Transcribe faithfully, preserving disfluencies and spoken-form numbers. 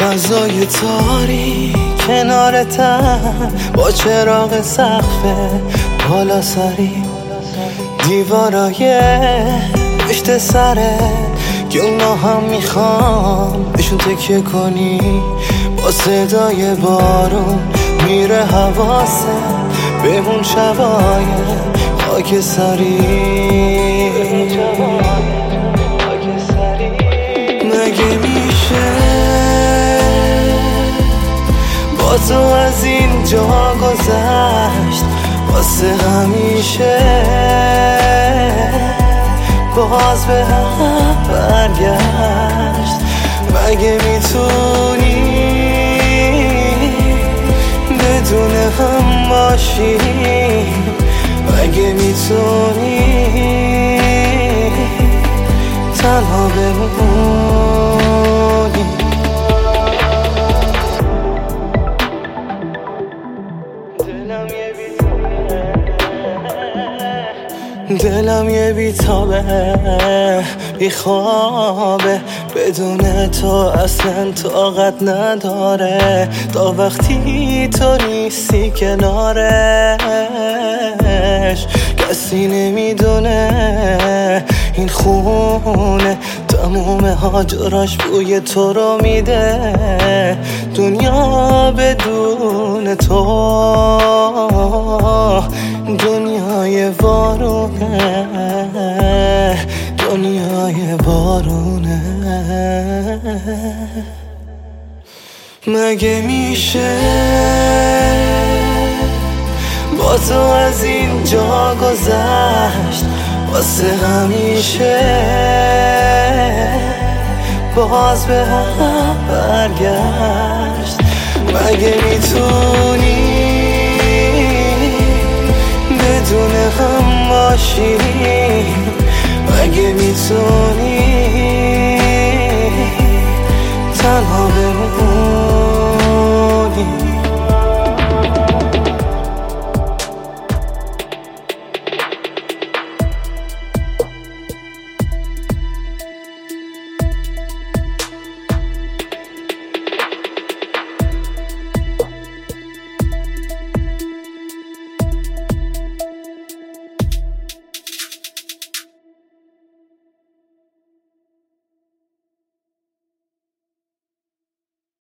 فضای تاریک کنارتم با چراغ سقف بالا سری، دیوارای پشت سره که اونا هم میخوام بهشون تکیه کنی. با صدای بارون میره حواست به اون شبای خاکستری. مگه میشه با تو از این جا گذشت واسه همیشه، باز به هم برگشت؟ مگه میتونی بدون هم باشیم؟ مگه میتونی تنها بمونی؟ دلم یه بیتابه بی خوابه، بدون تو اصلا طاقت نداره. تا وقتی تو نیستی کنارش کسی نمیدونه این خونه تموم هاجراش بوی تو رو میده. دنیا بدون تو دنیای بارونه، دنیای بارونه. مگه میشه با تو از این جا گذشت واسه همیشه، باز به هم برگشت؟ مگه میتونی بدون هم باشیم؟ مگه میتونی